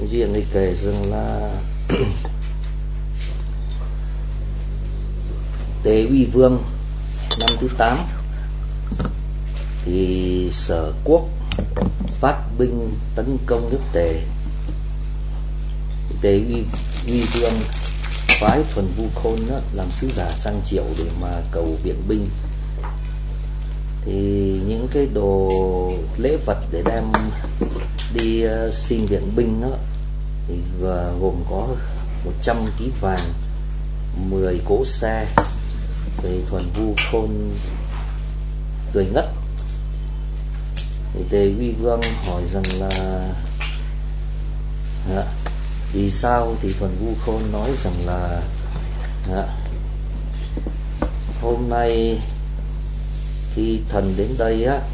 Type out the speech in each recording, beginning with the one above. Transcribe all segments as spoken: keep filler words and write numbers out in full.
Duyên thì kể rằng là Tế Uy Vương năm thứ tám thì Sở Quốc phát binh tấn công nước Tề. Tế Uy, Uy Vương phái Thuần Vu Khôn đó, làm sứ giả sang Triệu để mà cầu viện binh. Thì những cái đồ lễ vật để đem đi uh, xin viện binh đó thì uh, gồm có một trăm ký vàng, mười cỗ xe. Thì Thuần Vu Khôn cười ngất. Thì Tề Uy Vương hỏi rằng là à, vì sao? Thì Thuần Vu Khôn nói rằng là à, hôm nay khi thần đến đây á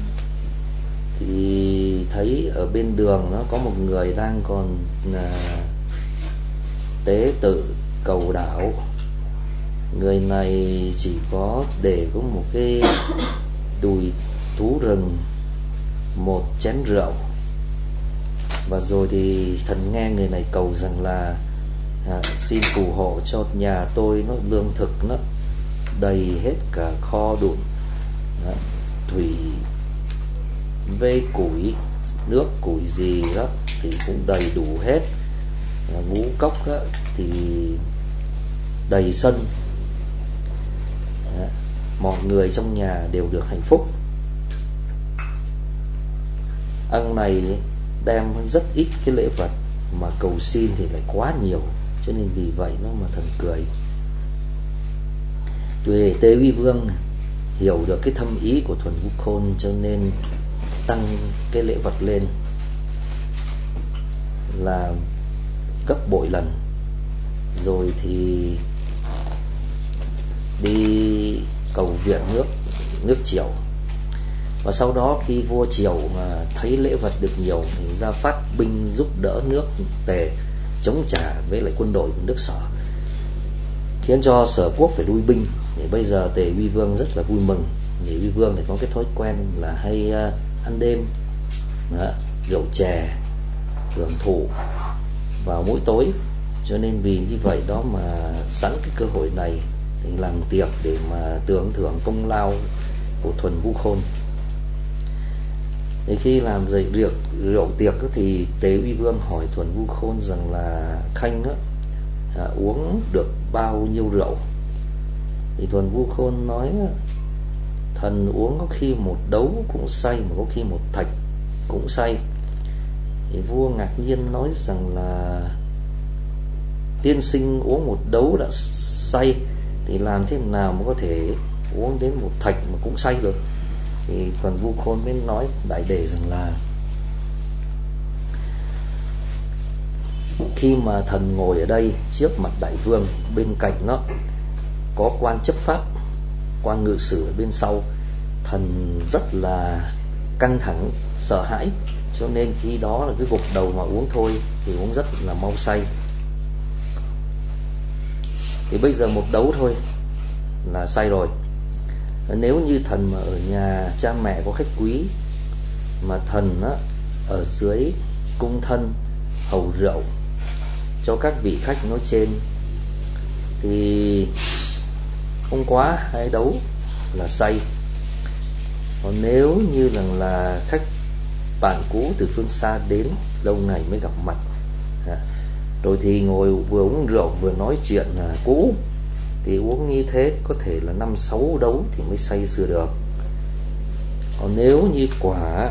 thì thấy ở bên đường nó có một người đang còn à, tế tự cầu đảo. Người này chỉ có để có một cái đùi thú rừng, một chén rượu. Và rồi thì thần nghe người này cầu rằng là à, xin phù hộ cho nhà tôi nó lương thực nó đầy hết cả kho đụn, à, thủy vê củi, nước củi gì đó thì cũng đầy đủ hết, à, ngũ cốc đó thì đầy sân, à, mọi người trong nhà đều được hạnh phúc. Ông này đem rất ít cái lễ vật mà cầu xin thì lại quá nhiều, cho nên vì vậy nó mà thần cười. Vì Tế Uy Vương hiểu được cái thâm ý của Thuần Vu Khôn cho nên tăng cái lễ vật lên là gấp bội lần. Rồi thì đi cầu viện nước nước Triệu. Và sau đó khi vua Triệu mà thấy lễ vật được nhiều thì ra phát binh giúp đỡ nước Tề chống trả với lại quân đội của nước Sở, khiến cho Sở Quốc phải lui binh. Thì bây giờ Tề Uy Vương rất là vui mừng. Thì Uy Vương thì có cái thói quen là hay uh, ăn đêm, đó, rượu chè, hưởng thụ vào mỗi tối. Cho nên vì như vậy đó mà sẵn cái cơ hội này thì làm tiệc để mà tưởng thưởng công lao của Thuần Vu Khôn. Thì khi làm dậy rượu, rượu tiệc đó, thì Tế Uy Vương hỏi Thuần Vu Khôn rằng là khanh đó, à, uống được bao nhiêu rượu? Thì Thuần Vu Khôn nói thần uống có khi một đấu cũng say, mà có khi một thạch cũng say. Thì vua ngạc nhiên nói rằng là tiên sinh uống một đấu đã say thì làm thế nào mà có thể uống đến một thạch mà cũng say được? Thì Thuần Vu Khôn mới nói đại đề rằng là khi mà thần ngồi ở đây trước mặt đại vương, bên cạnh nó có quan chấp pháp, quan ngự sử ở bên sau, thần rất là căng thẳng, sợ hãi, cho nên khi đó là cái gục đầu mà uống thôi thì uống rất là mau say. Thì bây giờ một đấu thôi là say rồi. Nếu như thần mà ở nhà cha mẹ có khách quý, mà thần á, ở dưới cung thân hầu rượu cho các vị khách nói trên thì không quá hai đấu là say. Còn nếu như rằng là khách bạn cũ từ phương xa đến, lâu ngày mới gặp mặt, rồi thì ngồi vừa uống rượu vừa nói chuyện là cũ, thì uống như thế có thể là năm sáu đấu thì mới say sưa được. Còn nếu như quả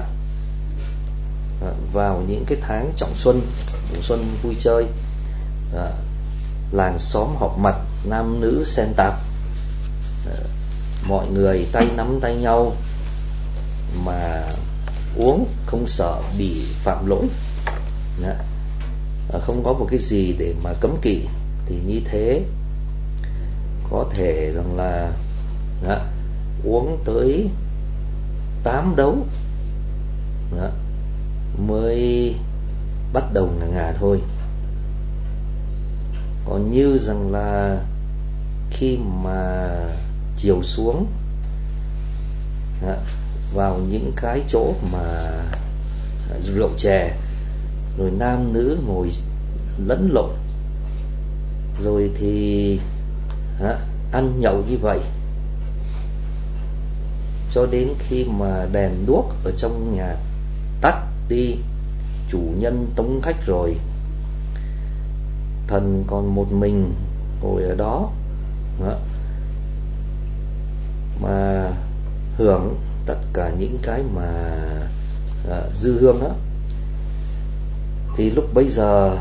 vào những cái tháng trọng xuân, mùa xuân vui chơi, à, làng xóm họp mặt, nam nữ xen tạp, à, mọi người tay nắm tay nhau mà uống không sợ bị phạm lỗi, à, không có một cái gì để mà cấm kỵ, thì như thế có thể rằng là đó, uống tới tám đấu đó, mới bắt đầu ngà ngà thôi. Còn như rằng là khi mà chiều xuống đó, vào những cái chỗ mà rượu chè rồi nam nữ ngồi lẫn lộn, rồi thì hả, ăn nhậu như vậy cho đến khi mà đèn đuốc ở trong nhà tắt đi, chủ nhân tống khách rồi, thần còn một mình ngồi ở đó hả, mà hưởng tất cả những cái mà à, dư hương đó, thì lúc bấy giờ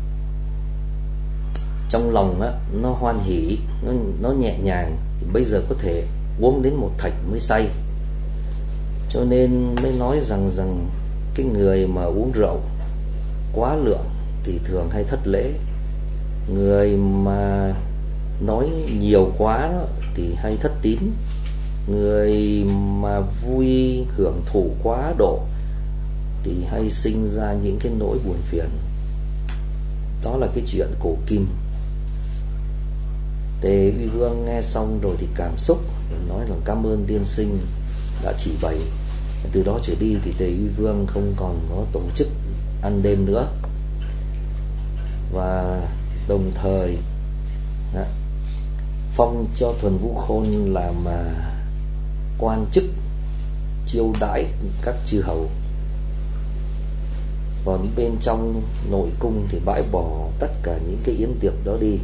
trong lòng á, nó hoan hỉ, nó, nó nhẹ nhàng, thì bây giờ có thể uống đến một thạch mới say. Cho nên mới nói rằng rằng cái người mà uống rượu quá lượng thì thường hay thất lễ, người mà nói nhiều quá đó, thì hay thất tín, người mà vui hưởng thụ quá độ thì hay sinh ra những cái nỗi buồn phiền. Đó là cái chuyện cổ kim. Tề Uy Vương nghe xong rồi thì cảm xúc, nói là cảm ơn tiên sinh đã chỉ bày. Từ đó trở đi thì Tề Uy Vương không còn có tổ chức ăn đêm nữa, và đồng thời đó, phong cho Thuần Vũ Khôn làm mà quan chức chiêu đãi các chư hầu. Còn bên trong nội cung thì bãi bỏ tất cả những cái yến tiệc đó đi,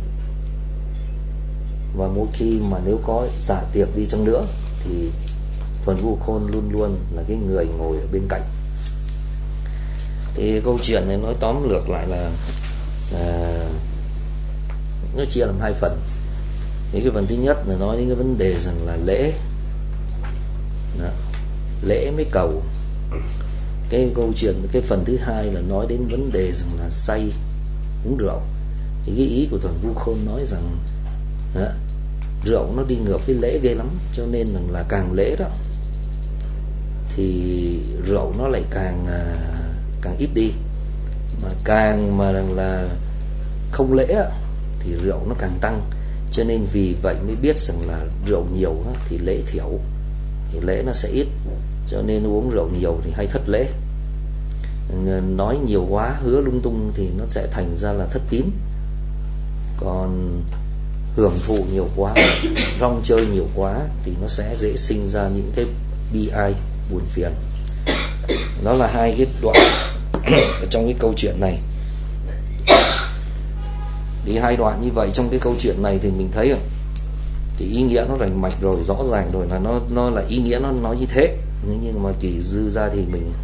và mỗi khi mà nếu có giả tiệc đi chăng nữa thì Thuần Vũ Khôn luôn luôn là cái người ngồi ở bên cạnh. Thì câu chuyện này nói tóm lược lại là à, nó chia làm hai phần. Thì cái phần thứ nhất là nói đến cái vấn đề rằng là lễ đó, lễ mới cầu. Cái câu chuyện, cái phần thứ hai là nói đến vấn đề rằng là say uống rượu. Thì cái ý của Thuần Vũ Khôn nói rằng đó, rượu nó đi ngược với lễ ghê lắm, cho nên rằng là càng lễ đó thì rượu nó lại càng à, càng ít đi, mà càng mà rằng là không lễ thì rượu nó càng tăng. Cho nên vì vậy mới biết rằng là rượu nhiều thì lễ thiểu, thì lễ nó sẽ ít, cho nên uống rượu nhiều thì hay thất lễ. Nói nhiều quá, hứa lung tung thì nó sẽ thành ra là thất tín. Còn hưởng thụ nhiều quá, rong chơi nhiều quá thì nó sẽ dễ sinh ra những cái bi ai, buồn phiền. Đó là hai cái đoạn ở trong cái câu chuyện này. Thì hai đoạn như vậy trong cái câu chuyện này thì mình thấy rồi, thì ý nghĩa nó rành mạch rồi, rõ ràng rồi, là nó nó là ý nghĩa nó nói như thế. Nhưng mà chỉ dư ra thì mình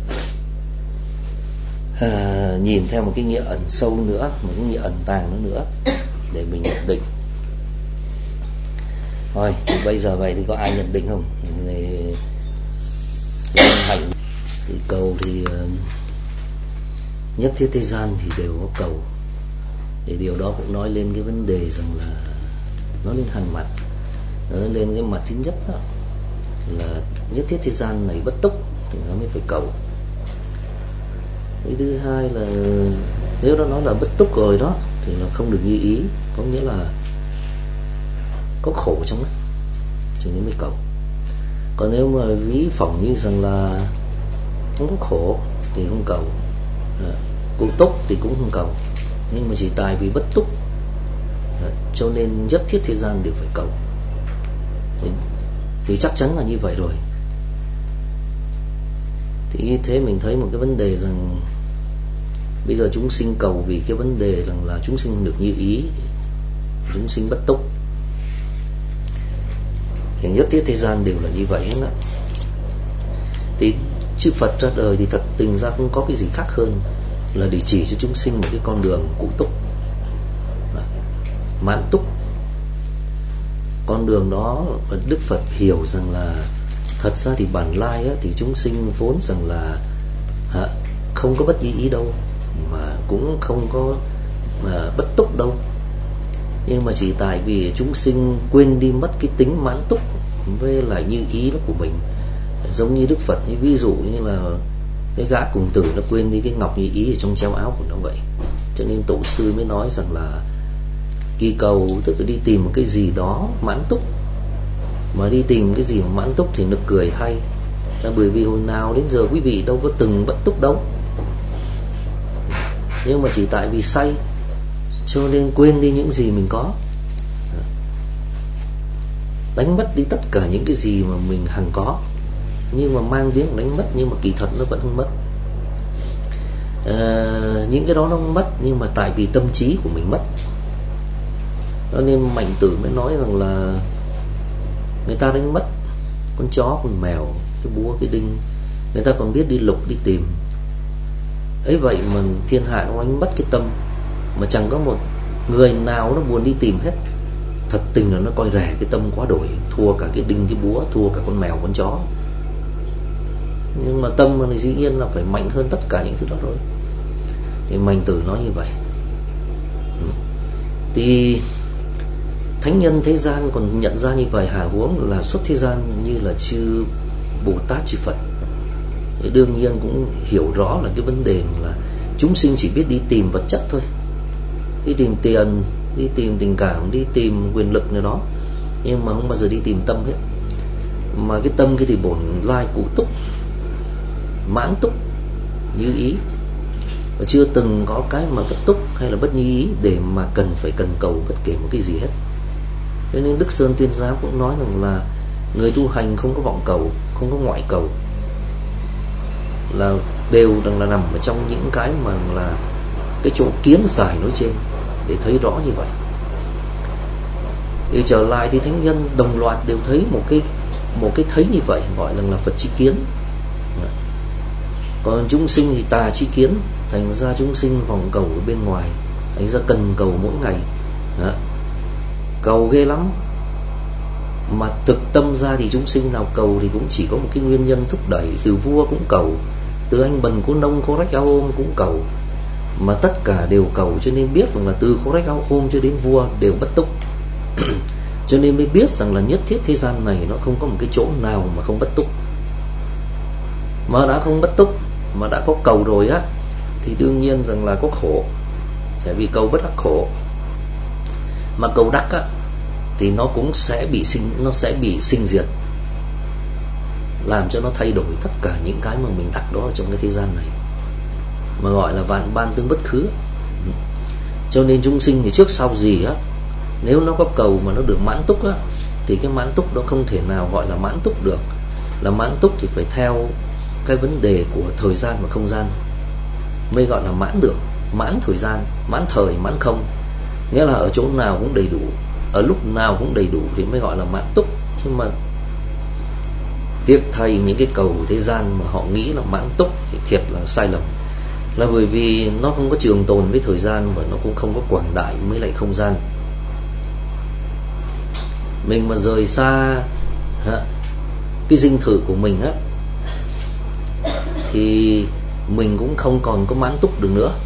à, nhìn theo một cái nghĩa ẩn sâu nữa, một cái nghĩa ẩn tàng nữa nữa để mình nhận định. Thôi thì bây giờ vậy thì có ai nhận định không? Thì hạnh thì cầu thì uh, nhất thiết thế gian thì đều có cầu. Thì điều đó cũng nói lên cái vấn đề rằng là nó lên hai mặt. Nó lên cái mặt thứ nhất đó, là nhất thiết thế gian này bất túc thì nó mới phải cầu. Cái thứ hai là nếu nó nói là bất túc rồi đó thì nó không được như ý, có nghĩa là có khổ trong đó cho nên mới cầu. Còn nếu mà ví phỏng như rằng là không có khổ thì không cầu, à, cụ túc thì cũng không cầu, nhưng mà chỉ tại vì bất túc à, cho nên nhất thiết thế gian đều phải cầu. thì, thì chắc chắn là như vậy rồi. Thì như thế mình thấy một cái vấn đề rằng bây giờ chúng sinh cầu vì cái vấn đề rằng là chúng sinh được như ý, chúng sinh bất túc. Thì nhất thiết thế gian đều là như vậy hết á. Thì chư Phật ra đời thì thật tình ra không có cái gì khác hơn là để chỉ cho chúng sinh một cái con đường cụ túc, mãn túc. Con đường đó Đức Phật hiểu rằng là thật ra thì bản lai á, thì chúng sinh vốn rằng là hả, không có bất như ý đâu, mà cũng không có mà bất túc đâu. Nhưng mà chỉ tại vì chúng sinh quên đi mất cái tính mãn túc với lại như ý đó của mình. Giống như Đức Phật, như ví dụ như là cái gã cùng tử nó quên đi cái ngọc như ý ở trong treo áo của nó vậy. Cho nên tổ sư mới nói rằng là kỳ cầu tức là đi tìm một cái gì đó mãn túc. Mà đi tìm cái gì mà mãn túc thì nực cười thay. Bởi vì hồi nào đến giờ quý vị đâu có từng bất túc đâu. Nhưng mà chỉ tại vì say cho nên quên đi những gì mình có, đánh mất đi tất cả những cái gì mà mình hằng có, nhưng mà mang tiếng đánh mất nhưng mà kỳ thật nó vẫn không mất. À, những cái đó nó không mất nhưng mà tại vì tâm trí của mình mất. Cho nên Mạnh Tử mới nói rằng là người ta đánh mất con chó, con mèo, cái búa, cái đinh, người ta còn biết đi lục, đi tìm. Ấy vậy mà thiên hạ nó đánh mất cái tâm, mà chẳng có một người nào nó buồn đi tìm hết. Thật tình là nó coi rẻ cái tâm quá đổi, thua cả cái đinh, cái búa, thua cả con mèo, con chó. Nhưng mà tâm thì dĩ nhiên là phải mạnh hơn tất cả những thứ đó rồi. Thì Mạnh Tử nói như vậy. Thì thánh nhân thế gian còn nhận ra như vậy, hà huống là xuất thế gian như là chư Bồ Tát, chư Phật. Thì đương nhiên cũng hiểu rõ là cái vấn đề là chúng sinh chỉ biết đi tìm vật chất thôi, đi tìm tiền, đi tìm tình cảm, đi tìm quyền lực nào đó, nhưng mà không bao giờ đi tìm tâm hết. Mà cái tâm cái thì bổn lai cụ túc, mãn túc, như ý, và chưa từng có cái mà bất túc hay là bất như ý để mà cần phải cần cầu bất kể một cái gì hết. Cho nên Đức Sơn Tuyên Giáo cũng nói rằng là người tu hành không có vọng cầu, không có ngoại cầu, là đều đang là nằm ở trong những cái mà là cái chỗ kiến giải nói trên, để thấy rõ như vậy. Thì trở lại thì thánh nhân đồng loạt đều thấy một cái một cái thấy như vậy, gọi là, là Phật chi kiến. Còn chúng sinh thì tà chi kiến, thành ra chúng sinh vọng cầu ở bên ngoài, thành ra cần cầu mỗi ngày. Đó. Cầu ghê lắm. Mà thực tâm ra thì chúng sinh nào cầu thì cũng chỉ có một cái nguyên nhân thúc đẩy. Từ vua cũng cầu, từ anh bần cô nông khô rách áo ôm cũng cầu, mà tất cả đều cầu. Cho nên biết rằng là từ khô rách áo ôm cho đến vua đều bất túc. Cho nên mới biết rằng là nhất thiết thế gian này nó không có một cái chỗ nào mà không bất túc. Mà đã không bất túc, mà đã có cầu rồi á, thì đương nhiên rằng là có khổ. Tại vì cầu bất đắc khổ. Mà cầu đắc á, thì nó cũng sẽ bị sinh, nó sẽ bị sinh diệt, làm cho nó thay đổi tất cả những cái mà mình đắc đó ở trong cái thế gian này, mà gọi là vạn ban tương bất khứ. Cho nên chúng sinh thì trước sau gì á, nếu nó có cầu mà nó được mãn túc á, thì cái mãn túc đó không thể nào gọi là mãn túc được. Là mãn túc thì phải theo cái vấn đề của thời gian và không gian mới gọi là mãn được. Mãn thời gian, mãn thời, mãn không, nghĩa là ở chỗ nào cũng đầy đủ, ở lúc nào cũng đầy đủ thì mới gọi là mãn túc. Nhưng mà tiếc thay những cái cầu thế gian mà họ nghĩ là mãn túc thì thiệt là sai lầm. Là bởi vì nó không có trường tồn với thời gian, và nó cũng không có quảng đại với lại không gian. Mình mà rời xa hả, cái dinh thự của mình á, thì mình cũng không còn có mãn túc được nữa.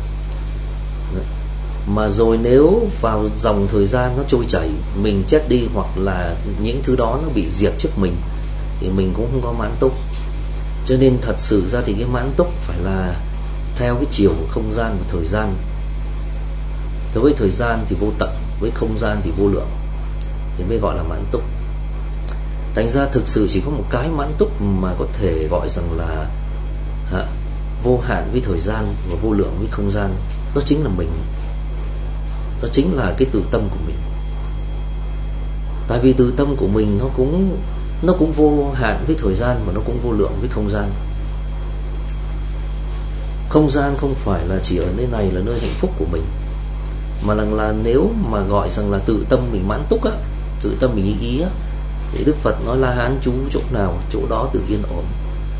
Mà rồi nếu vào dòng thời gian nó trôi chảy, mình chết đi hoặc là những thứ đó nó bị diệt trước mình, thì mình cũng không có mãn túc. Cho nên thật sự ra thì cái mãn túc phải là theo cái chiều của không gian và thời gian. Đối với thời gian thì vô tận, với không gian thì vô lượng, thì mới gọi là mãn túc. Thành ra thực sự chỉ có một cái mãn túc mà có thể gọi rằng là hả, vô hạn với thời gian và vô lượng với không gian. Đó chính là mình. Đó chính là cái tự tâm của mình. Tại vì tự tâm của mình nó cũng Nó cũng vô hạn với thời gian, mà nó cũng vô lượng với không gian. Không gian không phải là chỉ ở nơi này là nơi hạnh phúc của mình, mà là, là nếu mà gọi rằng là tự tâm mình mãn túc á, tự tâm mình ý ý á, thì Đức Phật nói La Hán trú chỗ nào, chỗ đó được yên ổn.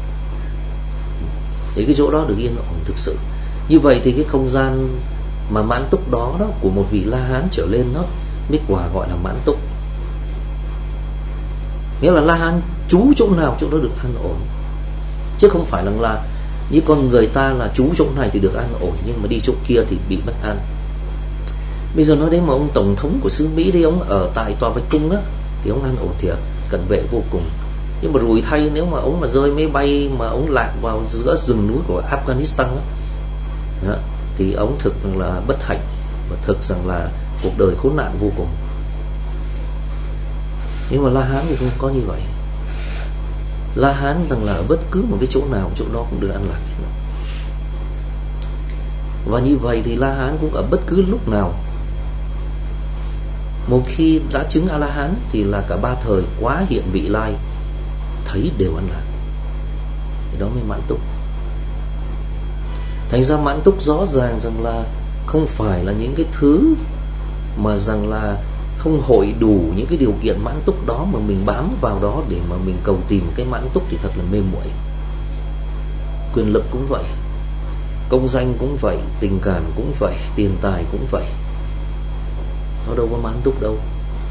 Thì cái chỗ đó được yên ổn thực sự. Như vậy thì cái không gian mà mãn túc đó, đó của một vị La Hán trở lên đó mới quả gọi là mãn túc. Nghĩa là La Hán trú chỗ nào chỗ đó được an ổn, chứ không phải là, là như con người ta là trú chỗ này thì được an ổn, nhưng mà đi chỗ kia thì bị bất an. Bây giờ nói đến mà ông tổng thống của xứ Mỹ đi, ông ở tại tòa Bạch Cung á, thì ông an ổn thiệt, cận vệ vô cùng. Nhưng mà rủi thay nếu mà ông mà rơi máy bay mà ông lạc vào giữa rừng núi của Afghanistan á, đó, thì ông thực là bất hạnh, và thực rằng là cuộc đời khốn nạn vô cùng. Nhưng mà La Hán thì không có như vậy. La Hán rằng là ở bất cứ một cái chỗ nào, chỗ đó cũng được an lạc. Và như vậy thì La Hán cũng ở bất cứ lúc nào, một khi đã chứng A La Hán thì là cả ba thời quá hiện vị lai thấy đều an lạc, thì đó mới mãn túc. Thành ra mãn túc rõ ràng rằng là không phải là những cái thứ mà rằng là không hội đủ những cái điều kiện mãn túc đó mà mình bám vào đó để mà mình cầu tìm cái mãn túc thì thật là mê muội. Quyền lực cũng vậy, công danh cũng vậy, tình cảm cũng vậy, tiền tài cũng vậy, nó đâu có mãn túc đâu.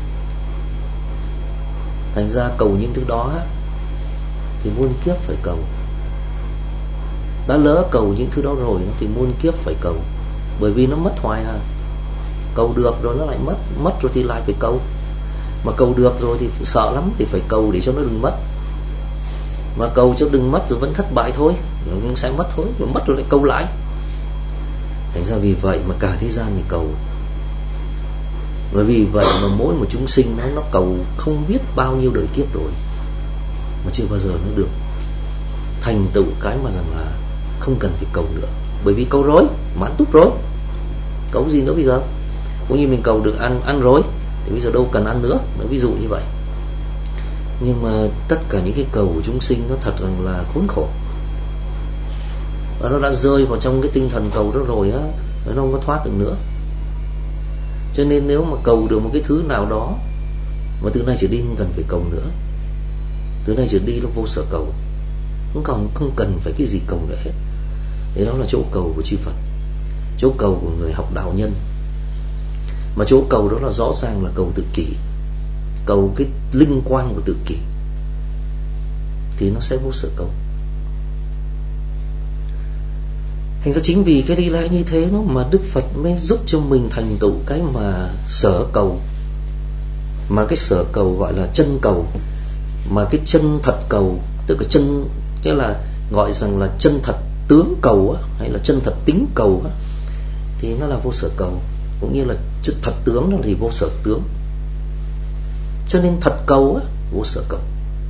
Thành ra cầu những thứ đó thì muôn kiếp phải cầu. Đã lỡ cầu những thứ đó rồi thì muôn kiếp phải cầu, bởi vì nó mất hoài à. Cầu được rồi nó lại mất, mất rồi thì lại phải cầu. Mà cầu được rồi thì sợ lắm thì phải cầu để cho nó đừng mất. Mà cầu cho đừng mất rồi vẫn thất bại thôi, nó sẽ mất thôi, rồi mất rồi lại cầu lại. Thành ra vì vậy mà cả thế gian thì cầu. Bởi vì vậy mà mỗi một chúng sinh nó, nó cầu không biết bao nhiêu đời kiếp rồi mà chưa bao giờ nó được thành tựu cái mà rằng là không cần phải cầu nữa. Bởi vì cầu rồi, mãn túc rồi, cầu gì nữa bây giờ. Cũng như mình cầu được ăn, ăn rồi thì bây giờ đâu cần ăn nữa, nữa ví dụ như vậy. Nhưng mà tất cả những cái cầu của chúng sinh nó thật là khốn khổ, và nó đã rơi vào trong cái tinh thần cầu đó rồi á, nó không có thoát được nữa. Cho nên nếu mà cầu được một cái thứ nào đó mà từ nay trở đi không cần phải cầu nữa, từ nay trở đi nó vô sở cầu, không còn không cần phải cái gì cầu nữa hết. Thế đó là chỗ cầu của chư Phật, chỗ cầu của người học đạo nhân. Mà chỗ cầu đó là rõ ràng là cầu tự kỷ, cầu cái linh quang của tự kỷ, thì nó sẽ vô sở cầu. Thành ra chính vì cái đi lại như thế nó mà Đức Phật mới giúp cho mình thành tựu cái mà sở cầu. Mà cái sở cầu gọi là chân cầu, mà cái chân thật cầu, tức là chân, tức là gọi rằng là chân thật tướng cầu á, hay là chân thật tính cầu á, thì nó là vô sở cầu. Cũng như là chân thật tướng nó thì vô sở tướng. Cho nên thật cầu á, vô sở cầu.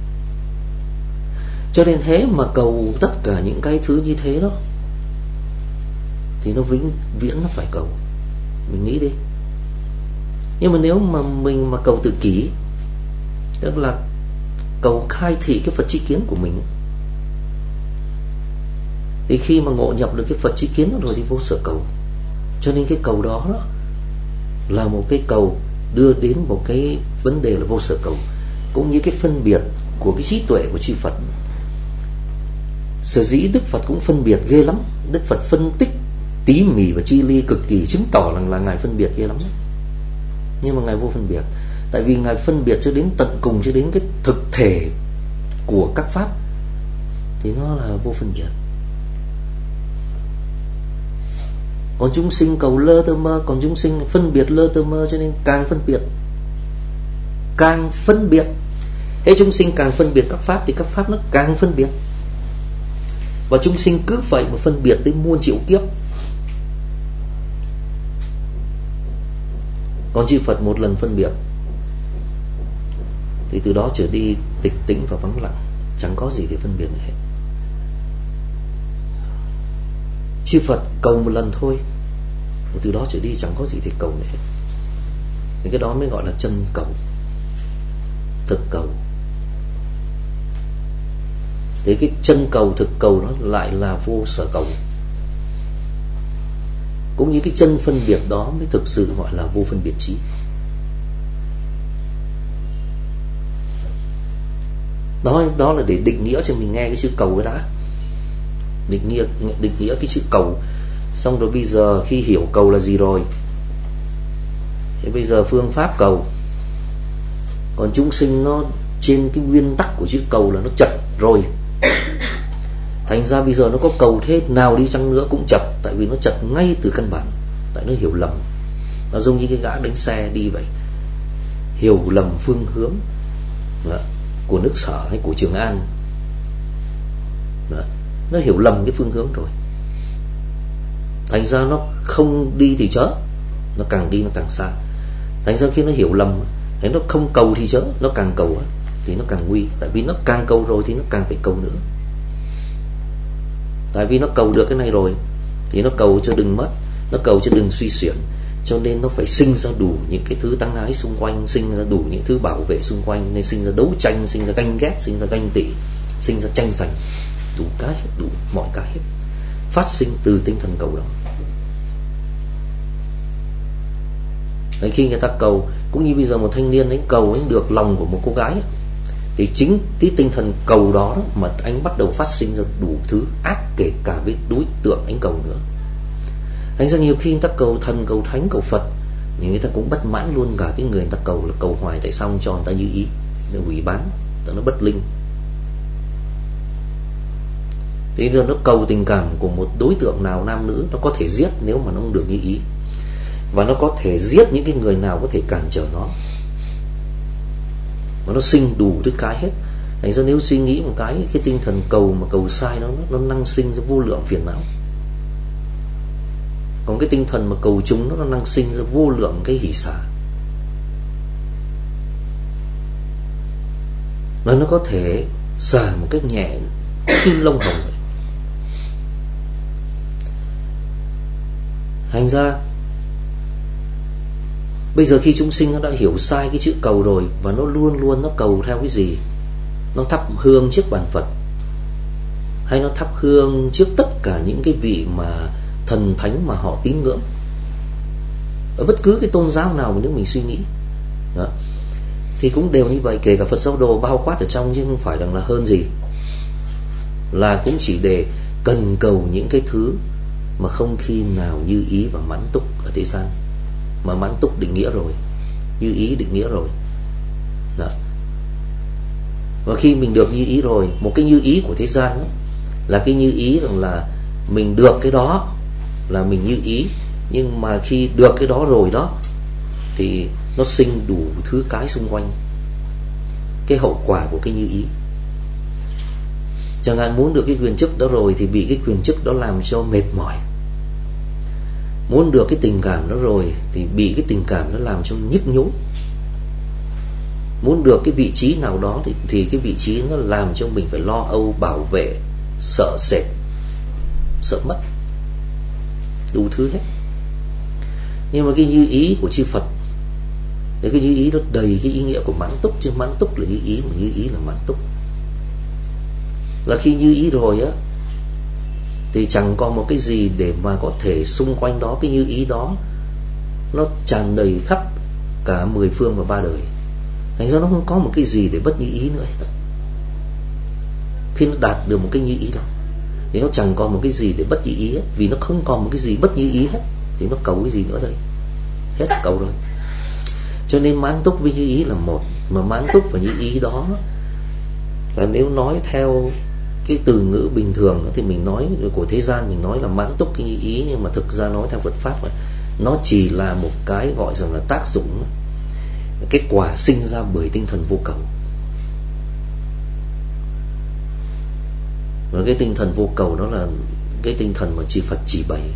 Cho nên thế mà cầu tất cả những cái thứ như thế đó thì nó vĩnh viễn nó phải cầu. Mình nghĩ đi. Nhưng mà nếu mà mình mà cầu tự kỷ, tức là cầu khai thị cái Phật tri kiến của mình, thì khi mà ngộ nhập được cái Phật tri kiến đó rồi thì vô sở cầu. Cho nên cái cầu đó, đó là một cái cầu đưa đến một cái vấn đề là vô sở cầu. Cũng như cái phân biệt của cái trí tuệ của chư Phật. Sở dĩ Đức Phật cũng phân biệt ghê lắm. Đức Phật phân tích tỉ mỉ và chi ly cực kỳ, chứng tỏ rằng là Ngài phân biệt ghê lắm. Nhưng mà Ngài vô phân biệt. Tại vì Ngài phân biệt cho đến tận cùng, cho đến cái thực thể của các pháp, thì nó là vô phân biệt. Còn chúng sinh cầu lơ tơ mơ, còn chúng sinh phân biệt lơ tơ mơ, cho nên càng phân biệt, càng phân biệt. Thế chúng sinh càng phân biệt các pháp thì các pháp nó càng phân biệt. Và chúng sinh cứ vậy mà phân biệt tới muôn triệu kiếp. Còn chư Phật một lần phân biệt thì từ đó trở đi tịch tĩnh và vắng lặng, chẳng có gì để phân biệt nữa hết. Chư Phật cầu một lần thôi, và từ đó trở đi chẳng có gì để cầu nữa hết. Thì cái đó mới gọi là chân cầu, thực cầu. Thế cái chân cầu, thực cầu đó lại là vô sở cầu. Cũng như cái chân phân biệt đó mới thực sự gọi là vô phân biệt trí. Đó, đó là để định nghĩa cho mình nghe cái chữ cầu cái đã. Định nghĩa, định nghĩa cái chữ cầu. Xong rồi bây giờ khi hiểu cầu là gì rồi, thế bây giờ phương pháp cầu. Còn chúng sinh nó trên cái nguyên tắc của chữ cầu là nó chật rồi. Thành ra bây giờ nó có cầu thế nào đi chăng nữa cũng chật. Tại vì nó chật ngay từ căn bản. Tại nó hiểu lầm. Nó giống như cái gã đánh xe đi vậy, hiểu lầm phương hướng đó, của nước Sở hay của Trường An đó. Nó hiểu lầm cái phương hướng rồi. Thành ra nó không đi thì chớ, nó càng đi nó càng xa. Thành ra khi nó hiểu lầm, thế nó không cầu thì chớ, nó càng cầu thì nó càng nguy. Tại vì nó càng cầu rồi thì nó càng phải cầu nữa. Tại vì nó cầu được cái này rồi Thì nó cầu cho đừng mất, nó cầu cho đừng suy xuyển, cho nên nó phải sinh ra đủ những cái thứ tăng ái xung quanh, sinh ra đủ những thứ bảo vệ xung quanh, nên sinh ra đấu tranh, sinh ra ganh ghét, sinh ra ganh tị, sinh ra tranh giành, đủ cái hết, đủ mọi cái hết, phát sinh từ tinh thần cầu đó. Đấy, khi người ta cầu, cũng như bây giờ một thanh niên ấy cầu ấy được lòng của một cô gái ấy, thì chính cái tinh thần cầu đó, đó mà anh bắt đầu phát sinh ra đủ thứ ác, kể cả với đối tượng anh cầu nữa. Thành ra nhiều khi người ta cầu thần, cầu thánh, cầu Phật, thì người ta cũng bất mãn luôn cả cái người người ta cầu là cầu hoài, tại sao không cho người ta như ý, nó hủy bán, nó bất linh. Thế giờ nó cầu tình cảm của một đối tượng nào nam nữ, nó có thể giết nếu mà nó không được như ý, và nó có thể giết những cái người nào có thể cản trở nó, và nó sinh đủ thứ cái hết. Thành ra nếu suy nghĩ một cái, cái tinh thần cầu mà cầu sai nó nó năng sinh ra vô lượng phiền não. Còn cái tinh thần mà cầu chúng nó, nó năng sinh ra vô lượng cái hỷ xả. Và nó có thể xả một cách nhẹ kim lông hồng vậy. Thành ra bây giờ khi chúng sinh nó đã hiểu sai cái chữ cầu rồi, và nó luôn luôn nó cầu theo cái gì? Nó thắp hương trước bàn Phật, hay nó thắp hương trước tất cả những cái vị mà thần thánh mà họ tín ngưỡng, ở bất cứ cái tôn giáo nào mà nếu mình suy nghĩ đó, thì cũng đều như vậy. Kể cả Phật giáo đồ bao quát ở trong, chứ không phải rằng là hơn gì, là cũng chỉ để cần cầu những cái thứ mà không khi nào như ý và mãn túc ở thế gian. Mà mãn túc định nghĩa rồi, như ý định nghĩa rồi đó. Và khi mình được như ý rồi, một cái như ý của thế gian đó, là cái như ý rằng là mình được cái đó là mình như ý. Nhưng mà khi được cái đó rồi đó, thì nó sinh đủ thứ cái xung quanh, cái hậu quả của cái như ý. Chẳng hạn muốn được cái quyền chức đó rồi, thì bị cái quyền chức đó làm cho mệt mỏi. Muốn được cái tình cảm đó rồi, thì bị cái tình cảm đó làm cho nhức nhối. Muốn được cái vị trí nào đó, thì, thì cái vị trí nó làm cho mình phải lo âu, bảo vệ, sợ sệt, sợ mất, đủ thứ hết. Nhưng mà cái như ý của chư Phật, thì cái như ý nó đầy cái ý nghĩa của mãn túc, chứ mãn túc là như ý, mà như ý là mãn túc. Là khi như ý rồi á, thì chẳng còn một cái gì để mà có thể xung quanh đó, cái như ý đó nó tràn đầy khắp cả mười phương và ba đời. Thành ra nó không có một cái gì để bất như ý nữa hết. Khi nó đạt được một cái như ý đó, thì nó chẳng còn một cái gì để bất như ý hết. Vì nó không còn một cái gì bất như ý hết, thì nó cầu cái gì nữa đây? Hết cầu rồi. Cho nên mãn túc với như ý là một. Mà mãn túc và như ý đó là nếu nói theo cái từ ngữ bình thường thì mình nói của thế gian, mình nói là mãn túc cái như ý. Nhưng mà thực ra nói theo Phật Pháp, nó chỉ là một cái gọi rằng là tác dụng, cái quả sinh ra bởi tinh thần vô cầu. Và cái tinh thần vô cầu đó là cái tinh thần mà chư Phật chỉ bày.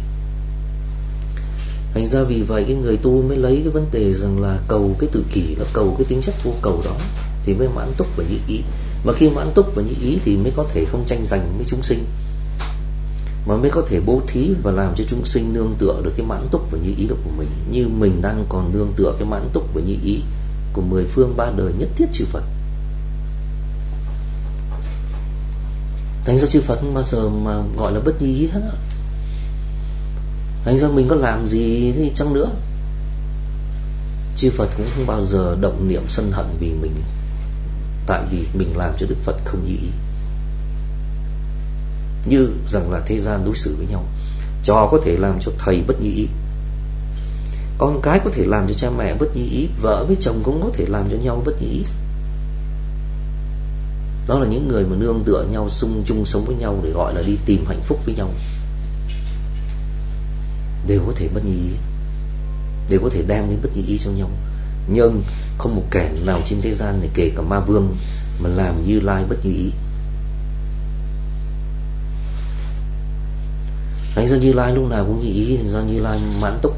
Thành ra vì vậy cái người tu mới lấy cái vấn đề rằng là cầu cái tự kỷ, là cầu cái tính chất vô cầu đó, thì mới mãn túc và như ý. Mà khi mãn túc và như ý thì mới có thể không tranh giành với chúng sinh, mà mới có thể bố thí và làm cho chúng sinh nương tựa được cái mãn túc và như ý của mình, như mình đang còn nương tựa cái mãn túc và như ý của mười phương ba đời nhất thiết chư Phật. Thành ra chư Phật không bao giờ mà gọi là bất như ý hết. Thành ra mình có làm gì thì chăng nữa, chư Phật cũng không bao giờ động niệm sân hận vì mình, tại vì mình làm cho Đức Phật không như ý. Như rằng là thế gian đối xử với nhau, trò có thể làm cho thầy bất như ý, con cái có thể làm cho cha mẹ bất như ý, vợ với chồng cũng có thể làm cho nhau bất như ý. Đó là những người mà nương tựa nhau, xung chung sống với nhau để gọi là đi tìm hạnh phúc với nhau, đều có thể bất như ý, đều có thể đem đến bất như ý cho nhau. Nhưng không một kẻ nào trên thế gian này, kể cả ma vương, mà làm Như Lai bất như ý. Thành ra Như Lai lúc nào cũng như ý. Thành ra Như Lai mãn túc,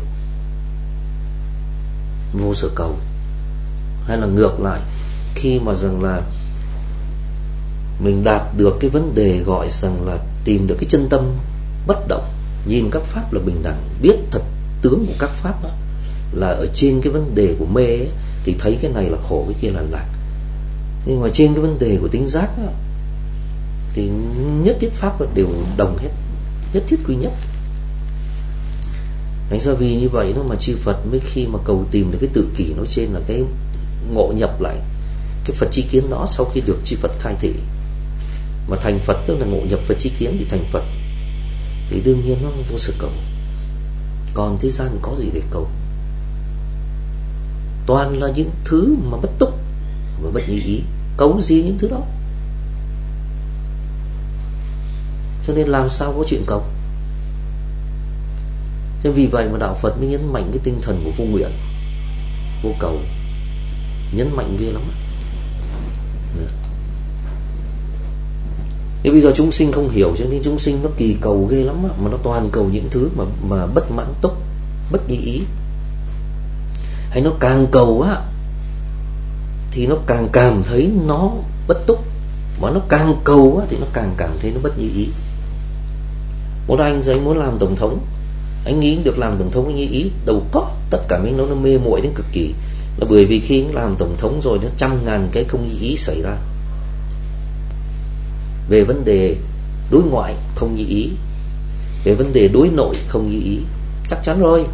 vô sở cầu. Hay là ngược lại, khi mà rằng là mình đạt được cái vấn đề gọi rằng là tìm được cái chân tâm bất động, nhìn các pháp là bình đẳng, biết thật tướng của các pháp đó, là ở trên cái vấn đề của mê ấy, thì thấy cái này là khổ, cái kia là lạc. Nhưng mà trên cái vấn đề của tính giác đó, thì nhất thiết pháp đều đồng hết, nhất thiết quy nhất. Thành ra vì như vậy đó mà chư Phật mới khi mà cầu tìm được cái tự kỷ nói trên là cái ngộ nhập lại cái Phật chi kiến đó, sau khi được chư Phật khai thị mà thành Phật, tức là ngộ nhập Phật chi kiến thì thành Phật, thì đương nhiên nó vô sự cầu. Còn thế gian có gì để cầu? Toàn là những thứ mà bất túc và bất như ý, cầu gì những thứ đó. Cho nên làm sao có chuyện cầu? Cho nên vì vậy mà đạo Phật mới nhấn mạnh cái tinh thần của vô nguyện, vô cầu, nhấn mạnh ghê lắm. Thế bây giờ chúng sinh không hiểu, cho nên chúng sinh nó kỳ cầu ghê lắm, mà nó toàn cầu những thứ mà mà bất mãn túc, bất như ý. Hay nó càng cầu á thì nó càng cảm thấy nó bất túc, mà nó càng cầu á thì nó càng cảm thấy nó bất như ý. Một anh giấy muốn làm tổng thống, anh nghĩ được làm tổng thống, anh nghĩ ý đâu có, tất cả mấy nó nó mê muội đến cực kỳ, là bởi vì khi anh làm tổng thống rồi nó trăm ngàn cái không như ý xảy ra. Về vấn đề đối ngoại không như ý, về vấn đề đối nội không như ý, chắc chắn rồi,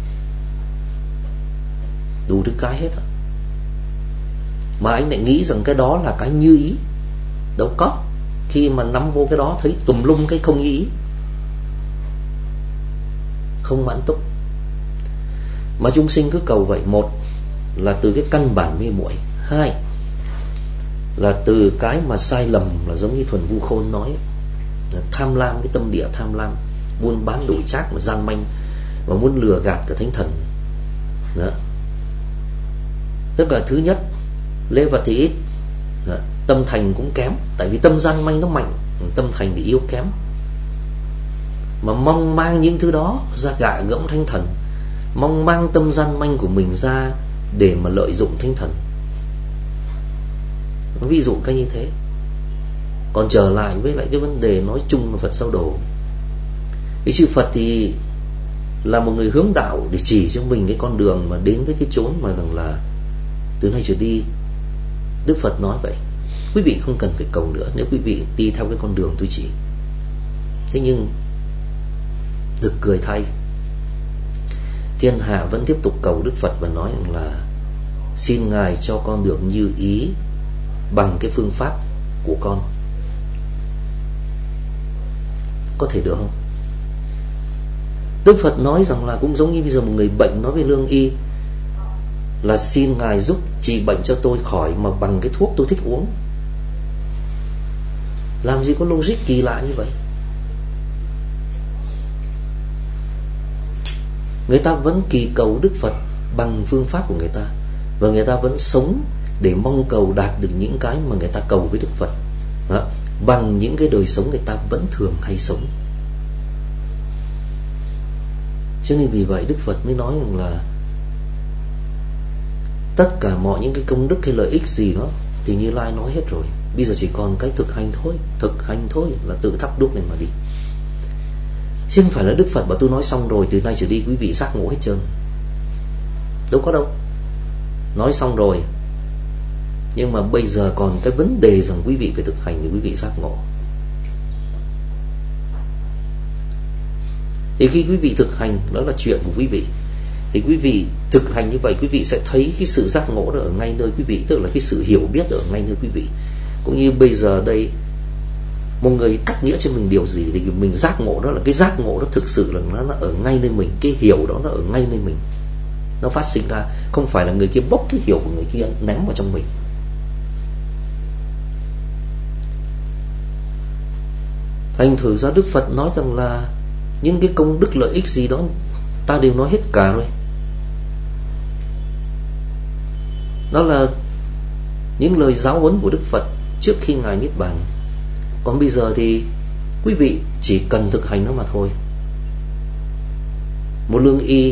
đủ thứ cái hết. Mà anh lại nghĩ rằng cái đó là cái như ý, đâu có. Khi mà nắm vô cái đó thấy tùm lum cái không như ý, không mãn túc. Mà chúng sinh cứ cầu vậy, một là từ cái căn bản mê muội, hai là từ cái mà sai lầm, là giống như Thuần Vu Khôn nói, là tham lam, cái tâm địa tham lam, buôn bán đổi trác mà gian manh, và muốn lừa gạt cả thánh thần đó. Tức là thứ nhất, lễ vật thì ít đó, tâm thành cũng kém, tại vì tâm gian manh nó mạnh, tâm thành thì yếu kém. Mà mong mang những thứ đó ra gạ gẫm thánh thần, mong mang tâm gian manh của mình ra để mà lợi dụng thánh thần. Ví dụ cái như thế. Còn trở lại với lại cái vấn đề nói chung là Phật giáo đồ, cái chư Phật thì là một người hướng đạo để chỉ cho mình cái con đường mà đến với cái chốn mà rằng là từ nay trở đi. Đức Phật nói vậy, quý vị không cần phải cầu nữa nếu quý vị đi theo cái con đường tôi chỉ. Thế nhưng được cười thay, thiên hạ vẫn tiếp tục cầu Đức Phật và nói rằng là xin Ngài cho con được như ý bằng cái phương pháp của con. Có thể được không? Đức Phật nói rằng là cũng giống như bây giờ một người bệnh nói với lương y là xin Ngài giúp trị bệnh cho tôi khỏi mà bằng cái thuốc tôi thích uống. Làm gì có logic kỳ lạ như vậy? Người ta vẫn kỳ cầu Đức Phật bằng phương pháp của người ta, và người ta vẫn sống để mong cầu đạt được những cái mà người ta cầu với Đức Phật đó, bằng những cái đời sống người ta vẫn thường hay sống. Cho nên vì vậy Đức Phật mới nói rằng là tất cả mọi những cái công đức hay lợi ích gì đó thì Như Lai nói hết rồi, bây giờ chỉ còn cái thực hành thôi. Thực hành thôi là tự thắp đuốc lên mà đi, chứ không phải là Đức Phật bảo tôi nói xong rồi từ nay trở đi quý vị giác ngộ hết trơn. Đâu có đâu. Nói xong rồi, nhưng mà bây giờ còn cái vấn đề rằng quý vị phải thực hành để quý vị giác ngộ. Thì khi quý vị thực hành, đó là chuyện của quý vị. Thì quý vị thực hành như vậy, quý vị sẽ thấy cái sự giác ngộ đó ở ngay nơi quý vị, tức là cái sự hiểu biết ở ngay nơi quý vị. Cũng như bây giờ đây, một người cắt nghĩa cho mình điều gì thì mình giác ngộ đó là cái giác ngộ đó thực sự là nó, nó ở ngay nơi mình, cái hiểu đó nó ở ngay nơi mình, nó phát sinh ra, không phải là người kia bốc cái hiểu của người kia ném vào trong mình. Thành thử ra Đức Phật nói rằng là những cái công đức lợi ích gì đó ta đều nói hết cả rồi. Đó là những lời giáo huấn của Đức Phật trước khi Ngài niết bàn. Còn bây giờ thì quý vị chỉ cần thực hành nó mà thôi. Một lương y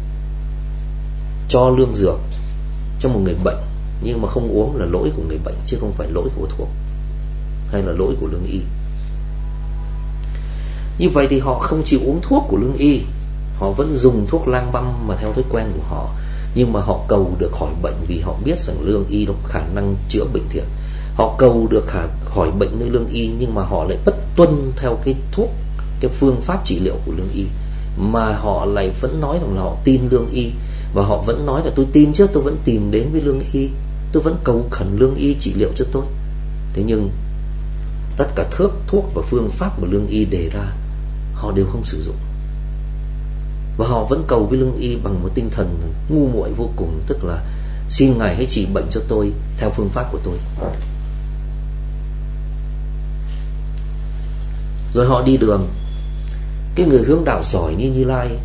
cho lương dược cho một người bệnh, nhưng mà không uống là lỗi của người bệnh, chứ không phải lỗi của thuốc hay là lỗi của lương y. Như vậy thì họ không chịu uống thuốc của lương y, họ vẫn dùng thuốc lang băm mà theo thói quen của họ, nhưng mà họ cầu được khỏi bệnh vì họ biết rằng lương y có khả năng chữa bệnh thiện. Họ cầu được khả, khỏi bệnh nơi lương y, nhưng mà họ lại bất tuân theo cái thuốc, cái phương pháp trị liệu của lương y, mà họ lại vẫn nói rằng là họ tin lương y, và họ vẫn nói là tôi tin chứ, tôi vẫn tìm đến với lương y, tôi vẫn cầu khẩn lương y trị liệu cho tôi. Thế nhưng tất cả thuốc thuốc và phương pháp mà lương y đề ra họ đều không sử dụng, và họ vẫn cầu với lương y bằng một tinh thần ngu muội vô cùng, tức là xin ngài hãy trị bệnh cho tôi theo phương pháp của tôi. Rồi họ đi đường, cái người hướng đạo giỏi như Như Lai